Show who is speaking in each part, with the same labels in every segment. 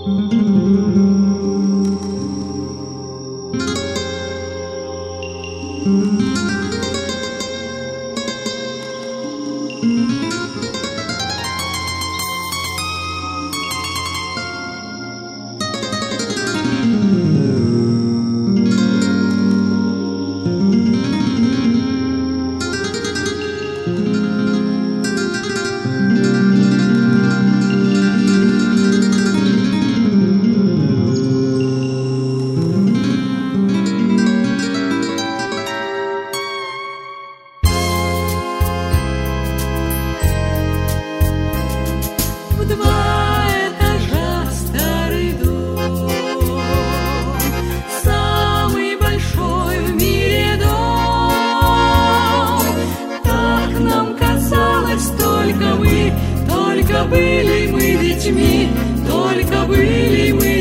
Speaker 1: Были мы детьми, только были мы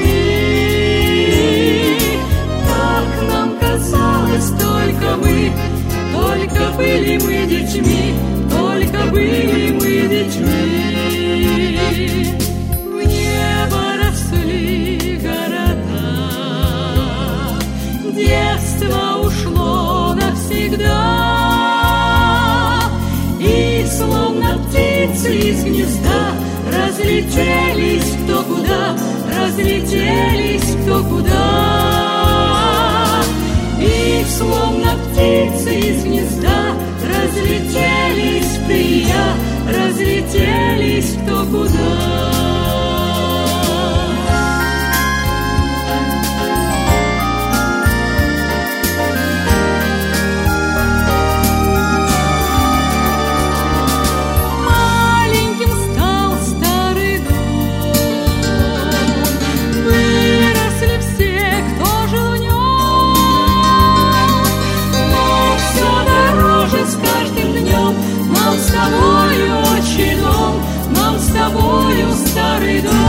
Speaker 1: детьми. Так нам казалось, только были мы детьми, только были мы детьми. В небо росли города, детство ушло навсегда, и словно птицы из гнезда разлетелись кто куда, разлетелись кто куда. И словно птицы из гнезда разлетелись ты и я, разлетелись кто куда. С тобою, отчий дом, нам с тобою старый дом.